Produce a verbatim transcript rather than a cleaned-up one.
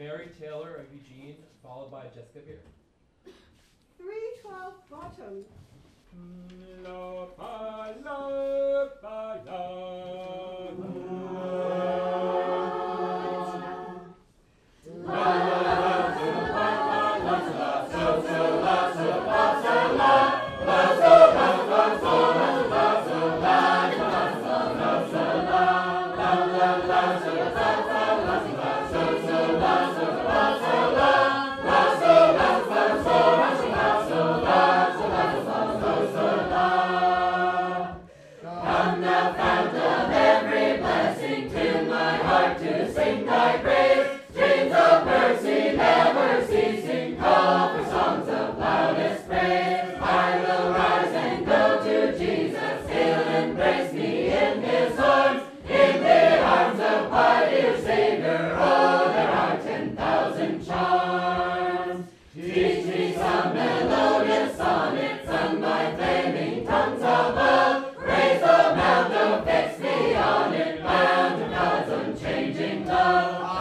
Mary Taylor of Eugene, followed by Jessica Beer. three twelve bottom. La pa la pa la Changing love.